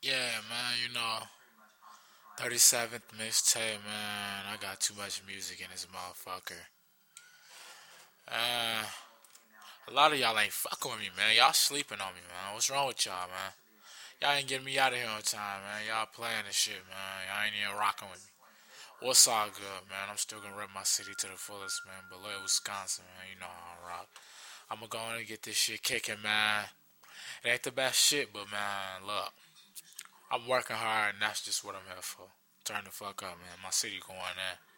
Yeah, man, 37th mixtape, man. I got too much music in this motherfucker. Uh, a lot of y'all ain't fucking with me, man. Y'all sleeping on me, man. What's wrong with y'all, man? Y'all ain't getting me out of here on time, man. Y'all playing this shit, man. Y'all ain't even rocking with me. What's all good, man? I'm still gonna rep my city to the fullest, man. Beloit, Wisconsin, man. You know how I rock. I'm gonna go in and get this shit kicking, man. It ain't the best shit, but man, look. I'm working hard, and that's just what I'm here for. Turn the fuck up, man. My city going in.